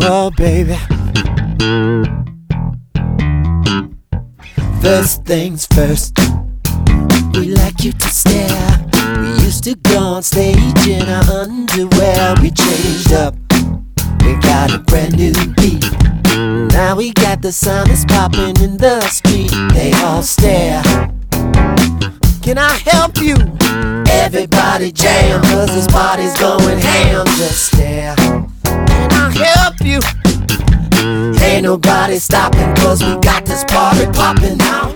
Oh, baby. First things first, we like you to stare. We used to go on stage in our underwear. We changed up, we got a brand new beat. Now we got the sound that's popping in the street. They all stare. Can I help you? Everybody jam, 'cause this party's going ham. Just stare. Can I help you? Ain't nobody stopping, 'cause we got this party popping now.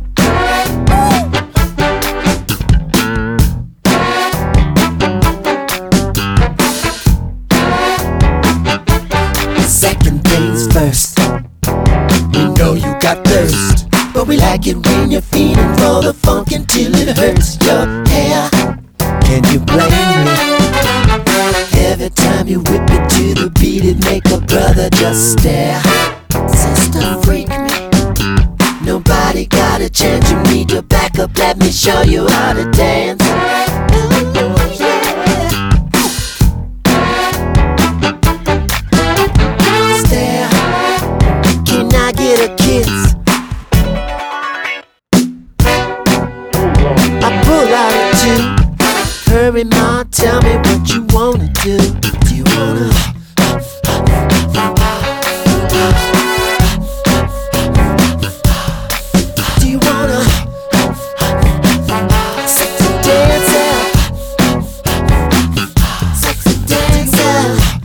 Second things first, we know you got thirst, but we like it when you're feeding for the funk until it hurts your hair. Can you blame me? Every time you whip it to the beat, it make a brother just stare. Sister, freak me. Nobody got a chance, you need to back up, let me show you how to dance. Ooh, yeah. Stare. Can I get a kiss? I pull out at you. Hurry, ma, tell me what you wanna do. Do you wanna? Do you wanna? Sexy dancer. Sexy dancer.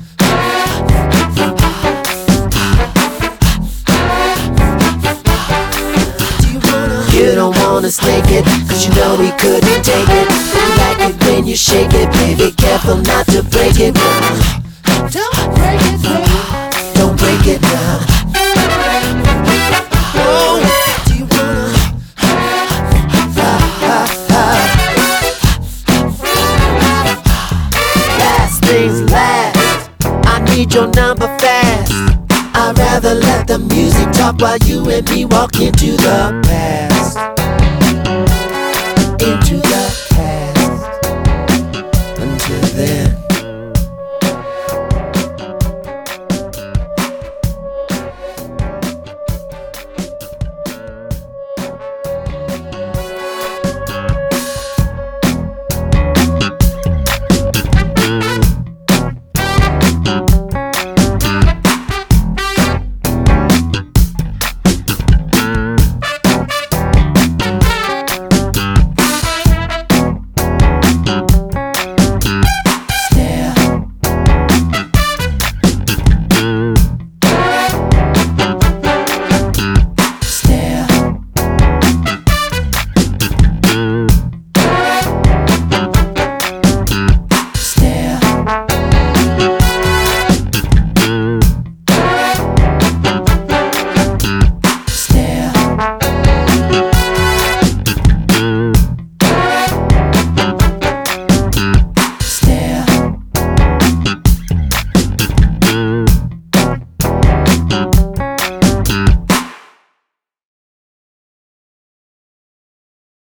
Do you wanna? You don't wanna snake it, 'cause you know we couldn't take it. When you shake it, baby, careful not to break it. Don't break it, baby. Don't break it now. Oh, do you wanna? Last things last, I need your number fast. I'd rather let the music talk while you and me walk into the past.